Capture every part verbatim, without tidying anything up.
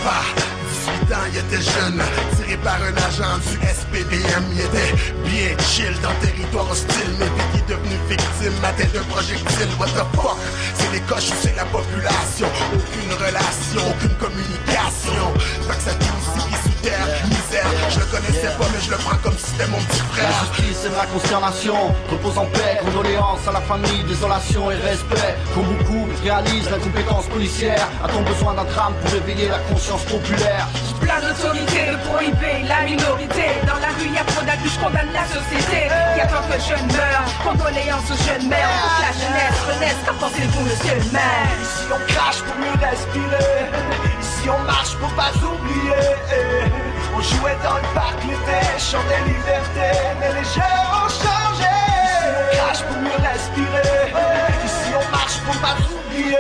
papa, dix-huit ans, il était jeune, tiré par un agent du S P V M. Il était bien chill dans le territoire hostile, mais puis il est devenu victime, atteint d'un projectile. What the fuck? C'est les coches ou c'est la population? Aucune relation, aucune communication. Fait que ça tourne six pieds sous terre, misère. Je le connaissais pas, mais je le prends comme si c'était mon petit frère. La justice et la consternation, repose en paix, condoléances à la famille, désolation et respect. Pour beaucoup, réalise l'incompétence policière. A-t-on besoin d'un drame pour réveiller la conscience populaire? Plein d'autorité de prohiber la minorité. Dans la rue y'a trop d'abus, je condamne la société qui attend que le jeune meure. Condoléances aux jeunes mères, pour que la jeunesse renaisse. Qu'en pensez-vous, monsieur le maire? Ici on crache pour mieux respirer. Ici on marche pour pas oublier. On jouait dans le parc l'été, chantait liberté. Mais les jeux ont changé. Ici on crache pour mieux respirer. Ici on marche pour pas oublier.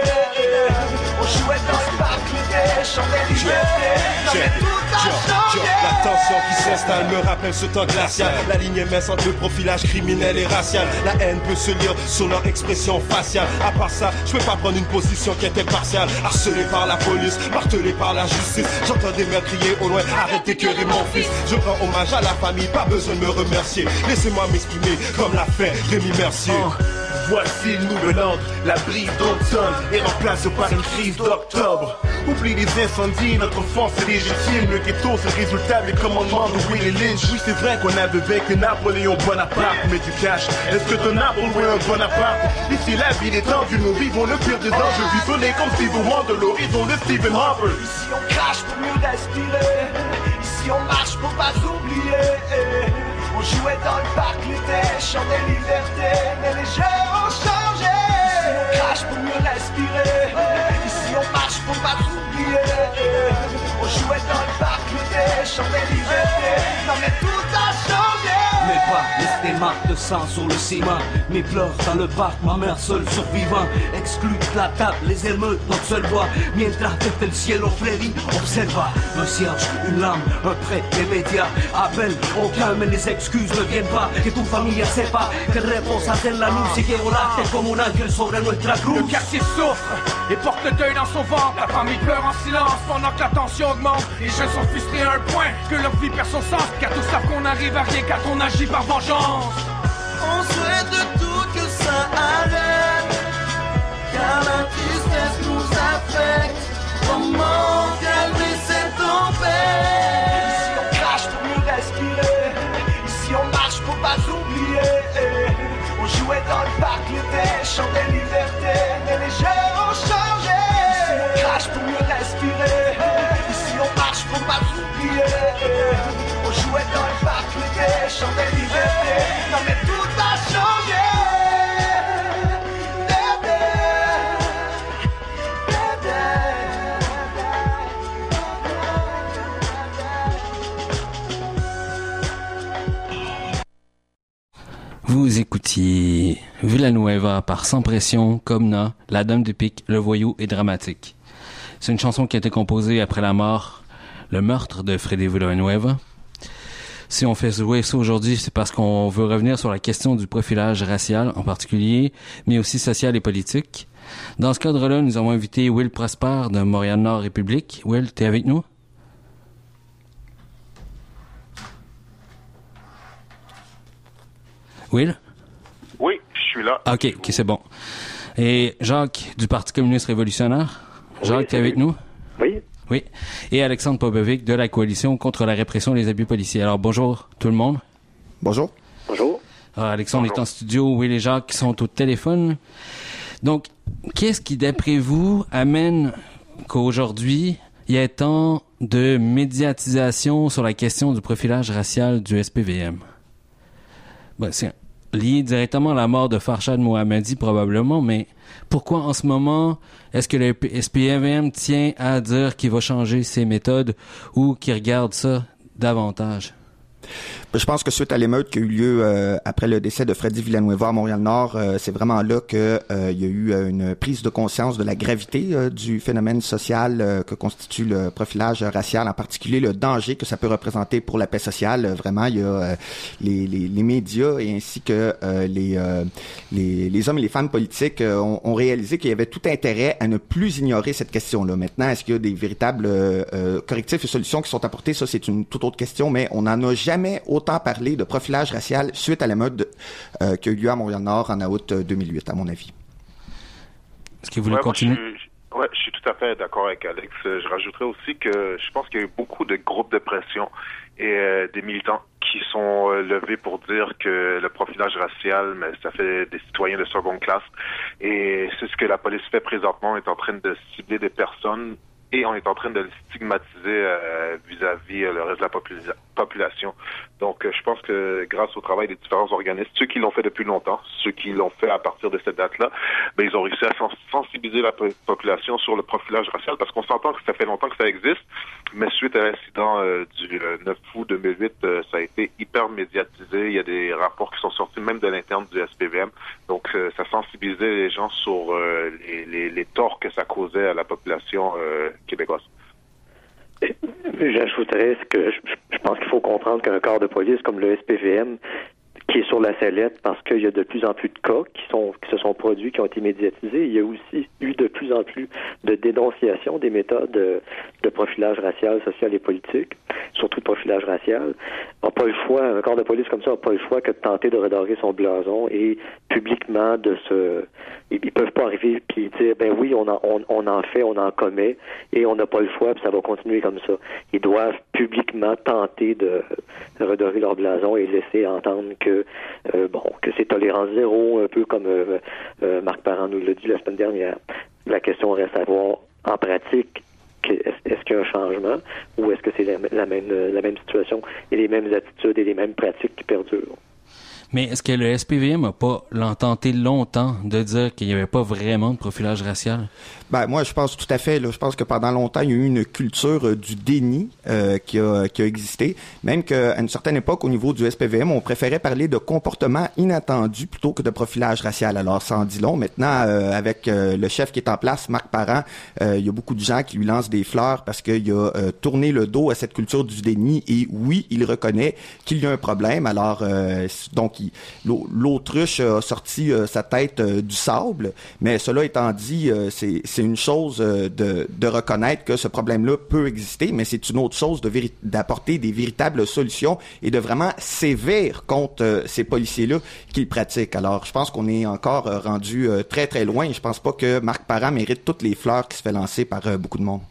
On jouait dans le parc l'été, chantait liberté. Non mais tout a changé. La tension qui s'installe me rappelle ce temps glacial. La ligne est mince entre le profilage criminel et racial. La haine peut se lire sur leur expression faciale. À part ça, je peux pas prendre une position qui était partiale. Harcelé par la police, martelé par la justice. J'entends des mères crier au loin, arrêtez d'écœurer mon fils. Je rends hommage à la famille, pas besoin de me remercier. Laissez-moi m'exprimer comme l'a fait Rémi Mercier. Oh. Voici le nouvel ordre, la brise d'automne est remplacée par une crise d'octobre. Oublie les incendies, notre force est légitime. Le ghetto c'est le résultat des commandements de Willie Lynch. Oui c'est vrai qu'on avait vaincu Napoléon Bonaparte, mais du cash, est-ce que ton Napoléon Bonaparte? Ici la ville est tendue, nous vivons le pire des anges. Visionné comme Steve Wonder, l'horizon de Stephen Harper. Ici on crache pour mieux respirer. Ici on marche pour pas oublier. On jouait dans le parc l'été, chantait liberté. Mais les jeux ont changé. Ici on crache pour mieux respirer. Ici on marche pour pas oublier. On jouait dans le parc l'été, chantait liberté. Non mais tout a changé. Mes pas laissent des marques de sang sur le ciment. Mes pleurs dans le parc, ma mère seule survivant. Exclue de la table, les émeutes, notre seule voix. Mientras desde el cielo Freddy observa. Me cierge une lame, un prêt des médias. Appelle au calme et les excuses ne viennent pas. Que tu familia sepa que reposas en la luz y que volaste como un ángel sobre nuestra cruz. Le quartier souffre et porte le deuil dans son ventre. La famille pleure en silence pendant que la tension augmente. Les jeunes sont frustrés à un point que leur vie perd son sens. Car tous savent qu'on arrive à rien quand on agit par vengeance. On souhaite de tout que ça arrête, car la tristesse nous affecte. Comment calmer cette tempête? Ici on crache pour mieux respirer. Ici on marche pour pas oublier. On jouait dans le parc l'été, chantait liberté. Mais les jeux ont changé. Ici on crache pour mieux respirer. Ici on marche pour pas oublier. On jouait dans le parc l'été, chantait liberté. Non mais tout a changé. Vous écoutiez Villanueva par Sans Pression, Comna, La Dame du Pic, Le Voyou et Dramatique. C'est une chanson qui a été composée après la mort, le meurtre de Freddy Villanueva. Si on fait jouer ça aujourd'hui, c'est parce qu'on veut revenir sur la question du profilage racial en particulier, mais aussi social et politique. Dans ce cadre-là, nous avons invité Will Prosper de Montréal-Nord République. Will, t'es avec nous? Will? Oui, je suis là. OK, OK, c'est bon. Et Jacques du Parti communiste révolutionnaire. Jacques, oui, t'es avec nous? Oui. Oui. Et Alexandre Popovic de la Coalition contre la répression des abus policiers. Alors, bonjour tout le monde. Bonjour. Bonjour. Alors, Alexandre bonjour. est en studio, Will et Jacques sont au téléphone. Donc, qu'est-ce qui, d'après vous, amène qu'aujourd'hui, il y ait tant de médiatisation sur la question du profilage racial du S P V M? Ben, c'est lié directement à la mort de Farshad Mohammadi, probablement, mais pourquoi en ce moment est-ce que le S P V M tient à dire qu'il va changer ses méthodes ou qu'il regarde ça davantage? Je pense que suite à l'émeute qui a eu lieu euh, après le décès de Freddy Villanueva à Montréal-Nord, euh, c'est vraiment là que euh, il y a eu euh, une prise de conscience de la gravité euh, du phénomène social euh, que constitue le profilage racial, en particulier le danger que ça peut représenter pour la paix sociale. Euh, vraiment, il y a euh, les, les, les médias et ainsi que euh, les, euh, les les hommes et les femmes politiques euh, ont, ont réalisé qu'il y avait tout intérêt à ne plus ignorer cette question-là. Maintenant, est-ce qu'il y a des véritables euh, euh, correctifs et solutions qui sont apportés? Ça, c'est une toute autre question, mais on n'en a jamais autant parlé de profilage racial suite à l'émeute euh, qui a eu lieu à Montréal-Nord en août deux mille huit, à mon avis. Est-ce que vous voulez ouais, continuer? Moi, je, je, ouais, je suis tout à fait d'accord avec Alex. Je rajouterais aussi que je pense qu'il y a eu beaucoup de groupes de pression et euh, des militants qui sont euh, levés pour dire que le profilage racial, mais ça fait des citoyens de seconde classe. Et c'est ce que la police fait présentement. On est en train de cibler des personnes et on est en train de le stigmatiser euh, vis-à-vis euh, le reste de la popula- population. Donc, euh, je pense que grâce au travail des différents organismes, ceux qui l'ont fait depuis longtemps, ceux qui l'ont fait à partir de cette date-là, ben, ils ont réussi à sensibiliser la po- population sur le profilage racial, parce qu'on s'entend que ça fait longtemps que ça existe, mais suite à l'incident euh, du euh, neuf août deux mille huit, euh, ça a été hyper médiatisé. Il y a des rapports qui sont sortis même de l'interne du S P V M. Donc, euh, ça sensibilisait les gens sur euh, les, les, les torts que ça causait à la population euh, québécoise. J'ajouterais que je, je pense qu'il faut comprendre qu'un corps de police comme le S P V M, qui est sur la sellette parce qu'il y a de plus en plus de cas qui sont qui se sont produits, qui ont été médiatisés. Il y a aussi eu de plus en plus de dénonciations des méthodes de, de profilage racial, social et politique, surtout de profilage racial. On n'a pas le choix, un corps de police comme ça n'a pas le choix que de tenter de redorer son blason et publiquement de se... Ils, ils peuvent pas arriver puis dire, ben oui, on en, on, on en fait, on en commet et on n'a pas le choix puis ça va continuer comme ça. Ils doivent publiquement tenter de redorer leur blason et laisser entendre que Euh, bon, que c'est tolérance zéro, un peu comme euh, euh, Marc Parent nous l'a dit la semaine dernière. La question reste à voir en pratique, que, est-ce, est-ce qu'il y a un changement ou est-ce que c'est la, la, même, la même situation et les mêmes attitudes et les mêmes pratiques qui perdurent? Mais est-ce que le S P V M n'a pas tenté longtemps de dire qu'il n'y avait pas vraiment de profilage racial? Ben moi, je pense tout à fait. Là, je pense que pendant longtemps, il y a eu une culture euh, du déni euh, qui a qui a existé. Même qu'à une certaine époque, au niveau du S P V M, on préférait parler de comportement inattendu plutôt que de profilage racial. Alors, ça en dit long. Maintenant, euh, avec euh, le chef qui est en place, Marc Parent, euh, il y a beaucoup de gens qui lui lancent des fleurs parce qu'il a euh, tourné le dos à cette culture du déni. Et oui, il reconnaît qu'il y a un problème. Alors, euh, donc, il, l'autruche a sorti euh, sa tête euh, du sable. Mais cela étant dit, euh, c'est c'est une chose euh, de, de reconnaître que ce problème-là peut exister, mais c'est une autre chose de véri- d'apporter des véritables solutions et de vraiment sévir contre euh, ces policiers-là qui le pratiquent. Alors, je pense qu'on est encore euh, rendu euh, très, très loin. Je pense pas que Marc Parent mérite toutes les fleurs qui se fait lancer par euh, beaucoup de monde.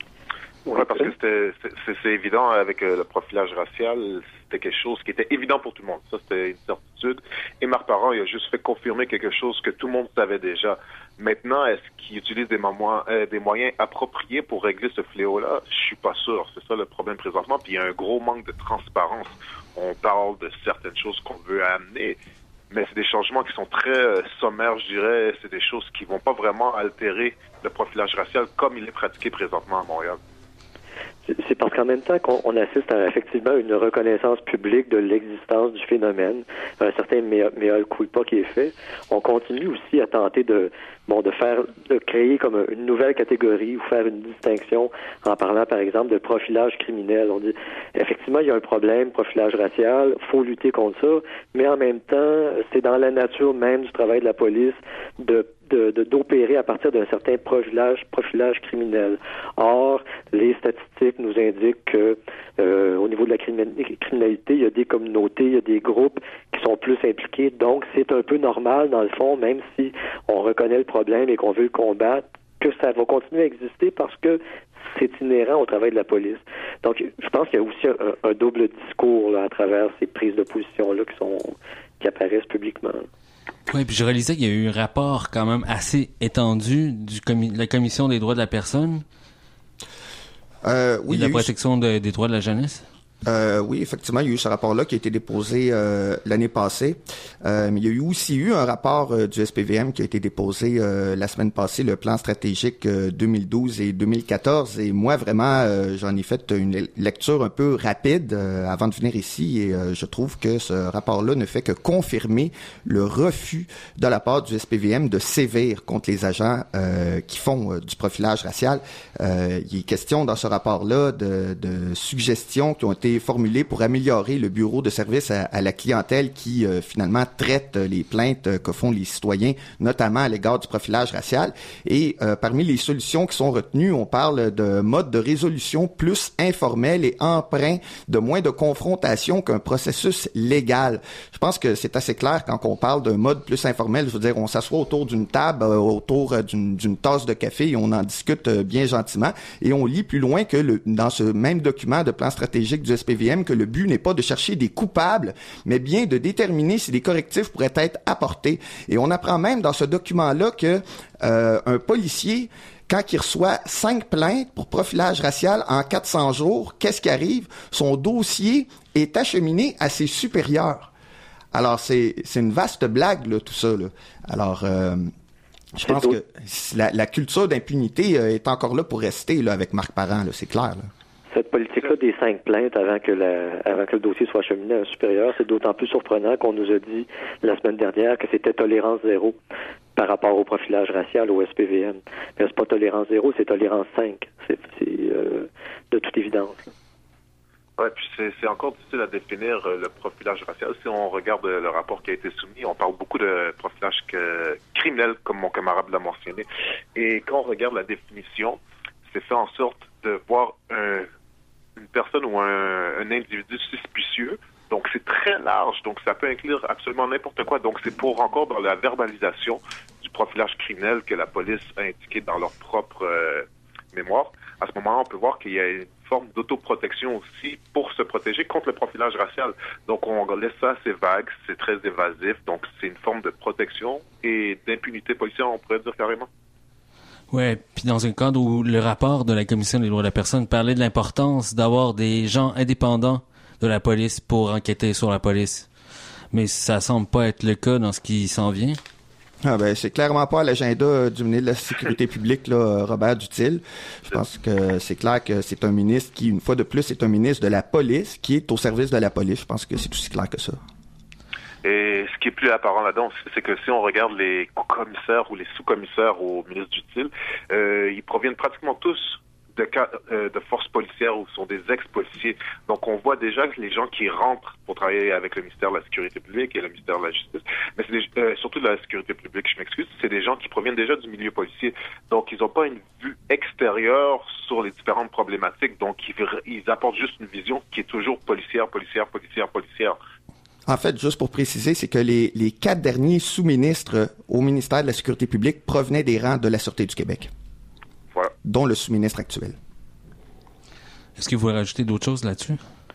Oui, parce que c'était, c'est, c'est évident avec euh, le profilage racial, c'était quelque chose qui était évident pour tout le monde. Ça, c'était une certitude. Et Marc Parent, il a juste fait confirmer quelque chose que tout le monde savait déjà. Maintenant, est-ce qu'il utilise des, mo- euh, des moyens appropriés pour régler ce fléau-là? Je suis pas sûr. C'est ça le problème présentement. Puis il y a un gros manque de transparence. On parle de certaines choses qu'on veut amener, mais c'est des changements qui sont très euh, sommaires, je dirais. C'est des choses qui vont pas vraiment altérer le profilage racial comme il est pratiqué présentement à Montréal. C'est parce qu'en même temps qu'on on assiste à effectivement une reconnaissance publique de l'existence du phénomène, un certain mea culpa qui est fait, on continue aussi à tenter de bon de faire de créer comme une nouvelle catégorie ou faire une distinction en parlant par exemple de profilage criminel. On dit effectivement il y a un problème, profilage racial, faut lutter contre ça, mais en même temps c'est dans la nature même du travail de la police de De, de, d'opérer à partir d'un certain profilage, profilage criminel. Or, les statistiques nous indiquent que euh, au niveau de la criminalité, il y a des communautés, il y a des groupes qui sont plus impliqués. Donc, c'est un peu normal, dans le fond, même si on reconnaît le problème et qu'on veut le combattre, que ça va continuer à exister parce que c'est inhérent au travail de la police. Donc, je pense qu'il y a aussi un, un double discours là, à travers ces prises de position-là qui sont qui apparaissent publiquement. Oui, puis je réalisais qu'il y a eu un rapport quand même assez étendu du commi- de la Commission des droits de la personne euh, oui, et de la protection de, des droits de la jeunesse. Euh, oui, effectivement, il y a eu ce rapport-là qui a été déposé euh, l'année passée. Euh, mais il y a eu aussi eu un rapport euh, du S P V M qui a été déposé euh, la semaine passée, le plan stratégique euh, deux mille douze et deux mille quatorze. Et moi, vraiment, euh, j'en ai fait une lecture un peu rapide euh, avant de venir ici. Et euh, je trouve que ce rapport-là ne fait que confirmer le refus de la part du S P V M de sévir contre les agents euh, qui font euh, du profilage racial. Euh, il est question dans ce rapport-là de, de suggestions qui ont été formulées pour améliorer le bureau de service à, à la clientèle qui euh, finalement traite les plaintes euh, que font les citoyens, notamment à l'égard du profilage racial. Et euh, parmi les solutions qui sont retenues, on parle de mode de résolution plus informel et empreint de moins de confrontation qu'un processus légal. Je pense que c'est assez clair quand on parle d'un mode plus informel. Je veux dire, on s'assoit autour d'une table, euh, autour euh, d'une, d'une tasse de café et on en discute euh, bien gentiment. Et on lit plus loin que le, dans ce même document de plan stratégique du S P V M que le but n'est pas de chercher des coupables, mais bien de déterminer si des correctifs pourraient être apportés. Et on apprend même dans ce document-là que euh, un policier, quand il reçoit cinq plaintes pour profilage racial en quatre cents jours, qu'est-ce qui arrive? Son dossier est acheminé à ses supérieurs. Alors, c'est, c'est une vaste blague, là, tout ça, là. Alors, euh, je pense que la, la culture d'impunité euh, est encore là pour rester, là, avec Marc Parent, là, c'est clair, là. Cette politique-là des cinq plaintes avant que la, avant que le dossier soit acheminé à un supérieur, c'est d'autant plus surprenant qu'on nous a dit la semaine dernière que c'était tolérance zéro par rapport au profilage racial au S P V M. Mais c'est pas tolérance zéro, c'est tolérance cinq. C'est, c'est euh, de toute évidence. Ouais, puis c'est, c'est encore difficile à définir euh, le profilage racial. Si on regarde euh, le rapport qui a été soumis, on parle beaucoup de profilage que, criminel, comme mon camarade l'a mentionné. Et quand on regarde la définition, c'est fait en sorte de voir un une personne ou un, un individu suspicieux. Donc, c'est très large. Donc, ça peut inclure absolument n'importe quoi. Donc, c'est pour encore dans la verbalisation du profilage criminel que la police a indiqué dans leur propre euh, mémoire. À ce moment-là, on peut voir qu'il y a une forme d'autoprotection aussi pour se protéger contre le profilage racial. Donc, on laisse ça assez vague, c'est très évasif. Donc, c'est une forme de protection et d'impunité policière, on pourrait dire carrément. Ouais, puis dans un cadre où le rapport de la Commission des droits de la personne parlait de l'importance d'avoir des gens indépendants de la police pour enquêter sur la police. Mais ça semble pas être le cas dans ce qui s'en vient. Ah ben, c'est clairement pas à l'agenda du ministre de la Sécurité publique, là, Robert Duthil. Je pense que c'est clair que c'est un ministre qui, une fois de plus, est un ministre de la police, qui est au service de la police. Je pense que c'est aussi clair que ça. Et ce qui est plus apparent là-dedans, c'est que si on regarde les commissaires ou les sous-commissaires au ministre Duthil, euh, ils proviennent pratiquement tous de cas euh, de forces policières ou sont des ex-policiers. Donc on voit déjà que les gens qui rentrent pour travailler avec le ministère de la Sécurité publique et le ministère de la Justice, mais c'est des, euh, surtout de la Sécurité publique, je m'excuse, c'est des gens qui proviennent déjà du milieu policier. Donc ils n'ont pas une vue extérieure sur les différentes problématiques. Donc ils, ils apportent juste une vision qui est toujours policière, policière, policière, policière. En fait, juste pour préciser, c'est que les, les quatre derniers sous-ministres au ministère de la Sécurité publique provenaient des rangs de la Sûreté du Québec. Voilà. Dont le sous-ministre actuel. Est-ce que vous voulez rajouter d'autres choses là-dessus?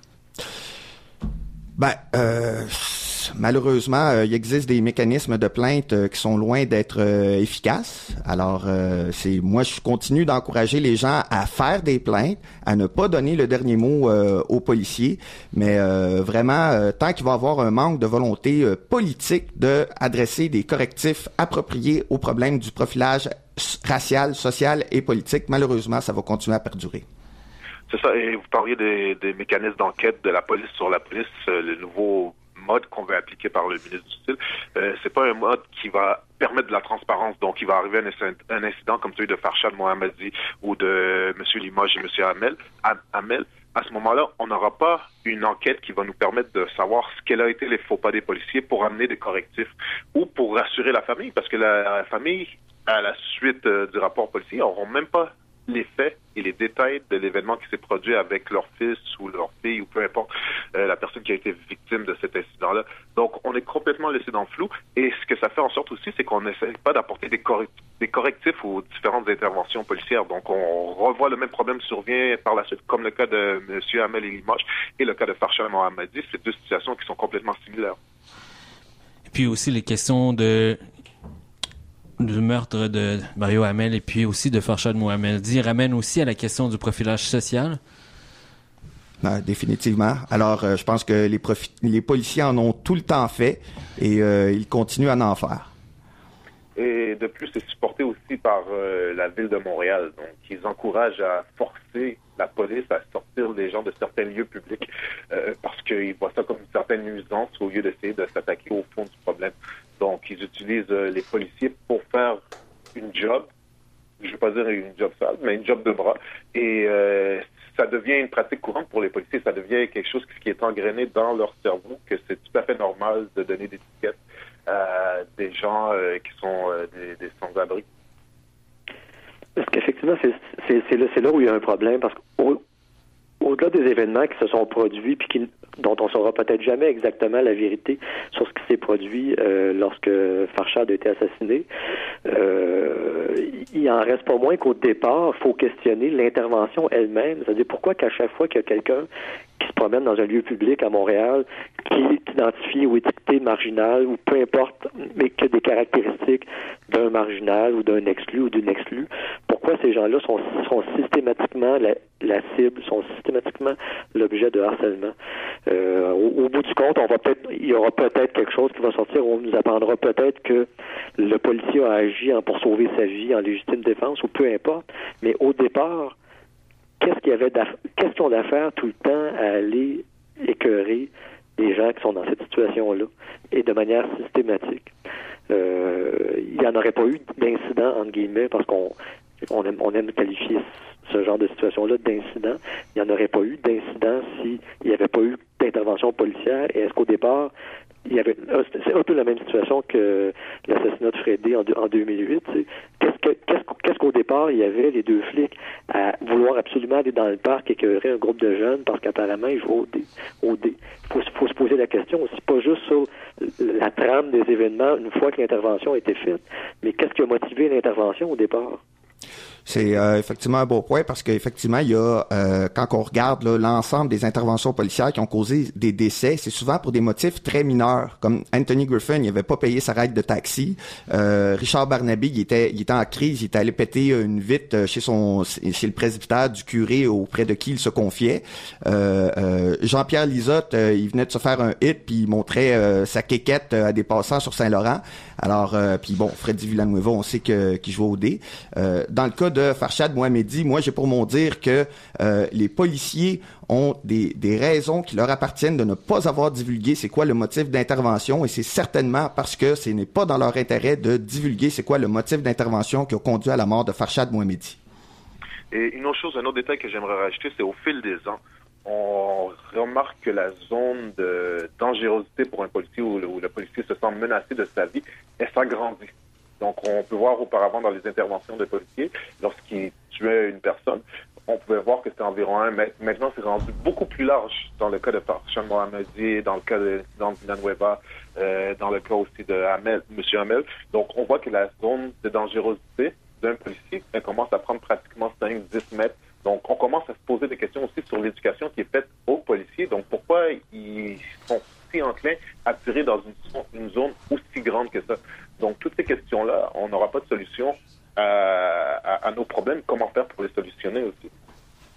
Ben, euh, malheureusement, euh, il existe des mécanismes de plainte euh, qui sont loin d'être euh, efficaces. Alors, euh, c'est moi, je continue d'encourager les gens à faire des plaintes, à ne pas donner le dernier mot euh, aux policiers, mais euh, vraiment, euh, tant qu'il va y avoir un manque de volonté euh, politique de adresser des correctifs appropriés aux problèmes du profilage racial, social et politique, malheureusement, ça va continuer à perdurer. C'est ça, et vous parliez des, des mécanismes d'enquête de la police sur la police, euh, le nouveau mode qu'on veut appliquer par le ministre du Style. Euh, c'est pas un mode qui va permettre de la transparence, donc il va arriver un, un incident comme celui de Farshad Mohammadi ou de M. Limoges et M. Hamel, Hamel. À ce moment-là, on n'aura pas une enquête qui va nous permettre de savoir ce qu'elle a été les faux pas des policiers pour amener des correctifs ou pour rassurer la famille, parce que la, la famille, à la suite euh, du rapport policier, n'auront même pas les faits et les détails de l'événement qui s'est produit avec leur fils ou leur fille ou peu importe euh, la personne qui a été victime de cet incident-là. Donc, on est complètement laissé dans le flou. Et ce que ça fait en sorte aussi, c'est qu'on n'essaie pas d'apporter des, correct- des correctifs aux différentes interventions policières. Donc, on revoit le même problème survient par la suite, comme le cas de M. Hamel et Limoges et le cas de Farshad Mohammadi. C'est deux situations qui sont complètement similaires. Et puis aussi les questions de du meurtre de Mario Hamel et puis aussi de Farshad Mohammadi ramène aussi à la question du profilage social. Non, définitivement. Alors, euh, je pense que les, profi- les policiers en ont tout le temps fait et euh, ils continuent à en faire. Et de plus, c'est supporté aussi par euh, la ville de Montréal. Donc, ils encouragent à forcer la police à sortir les gens de certains lieux publics euh, parce qu'ils voient ça comme une certaine nuisance au lieu d'essayer de s'attaquer au fond du problème. Donc, ils utilisent euh, les policiers pour faire une job, je ne veux pas dire une job sale, mais une job de bras. Et euh, ça devient une pratique courante pour les policiers. Ça devient quelque chose qui est engrainé dans leur cerveau, que c'est tout à fait normal de donner des étiquettes à des gens euh, qui sont euh, des, des sans-abri. Parce qu'effectivement, c'est, c'est, c'est, là, c'est là où il y a un problème, parce qu'au au-delà des événements qui se sont produits, puis qui, dont on ne saura peut-être jamais exactement la vérité sur ce qui s'est produit euh, lorsque Farshad a été assassiné, euh, il en reste pas moins qu'au départ, il faut questionner l'intervention elle-même. C'est-à-dire pourquoi qu'à chaque fois qu'il y a quelqu'un qui se promène dans un lieu public à Montréal, qui est identifié ou étiqueté marginal, ou peu importe, mais qui a des caractéristiques d'un marginal ou d'un exclu ou d'une exclue, pourquoi ces gens-là sont, sont systématiquement la, la cible, sont systématiquement l'objet de harcèlement. Euh, au, au bout du compte, on va peut-être, il y aura peut-être quelque chose qui va sortir où on nous apprendra peut-être que le policier a agi en, pour sauver sa vie en légitime défense, ou peu importe, mais au départ, qu'est-ce qu'il y avait d'affaire, qu'est-ce qu'ils ont d'affaire tout le temps à aller écœurer des gens qui sont dans cette situation-là, et de manière systématique. Euh, il n'y en aurait pas eu d'incident, entre guillemets, parce qu'on on aime, on aime qualifier ce genre de situation-là d'incident. Il n'y en aurait pas eu d'incident s'il n'y avait pas eu d'intervention policière. Et est-ce qu'au départ, il y avait, c'est un peu la même situation que l'assassinat de Freddy en, en deux mille huit. C'est, qu'est-ce, que, qu'est-ce, qu'est-ce qu'au départ, il y avait les deux flics à vouloir absolument aller dans le parc et écœurer un groupe de jeunes parce qu'apparemment, ils jouaient au dé. Au dé. Il faut, faut se poser la question aussi, pas juste sur la trame des événements une fois que l'intervention a été faite, mais qu'est-ce qui a motivé l'intervention au départ? C'est euh, effectivement un beau point parce qu'effectivement, il y a, euh, quand on regarde là, l'ensemble des interventions policières qui ont causé des décès, c'est souvent pour des motifs très mineurs, comme Anthony Griffin, il avait pas payé sa ride de taxi. Euh, Richard Barnaby, il était, il était en crise, il était allé péter une vitre chez son, chez le presbytère du curé auprès de qui il se confiait. Euh, euh, Jean-Pierre Lizotte, euh, il venait de se faire un hit puis il montrait euh, sa quéquette à des passants sur Saint-Laurent. Alors, euh, puis bon, Freddy Villanueva, on sait que qu'il joue au dé. Euh, dans le cas de Farshad Mohammedi, moi j'ai pour mon dire que euh, les policiers ont des, des raisons qui leur appartiennent de ne pas avoir divulgué c'est quoi le motif d'intervention, et c'est certainement parce que ce n'est pas dans leur intérêt de divulguer c'est quoi le motif d'intervention qui a conduit à la mort de Farshad Mohammedi. Et une autre chose, un autre détail que j'aimerais rajouter, c'est au fil des ans, on remarque que la zone de dangerosité pour un policier où le, où le policier se sent menacé de sa vie, elle s'agrandit. Donc, on peut voir auparavant dans les interventions des policiers, lorsqu'ils tuaient une personne, on pouvait voir que c'était environ un mètre. Maintenant, c'est rendu beaucoup plus large dans le cas de Farshad Mohammedi, dans le cas de Villanueva, euh, dans le cas aussi de Hamel, M. Hamel. Donc, on voit que la zone de dangerosité d'un policier, elle commence à prendre pratiquement cinq à dix mètres. Donc, on commence à se poser des questions aussi sur l'éducation qui est faite aux policiers. Donc, pourquoi ils sont si enclins à tirer dans une, une zone aussi grande que ça? Donc, toutes ces questions-là, on n'aura pas de solution à, à, à nos problèmes. Comment faire pour les solutionner aussi?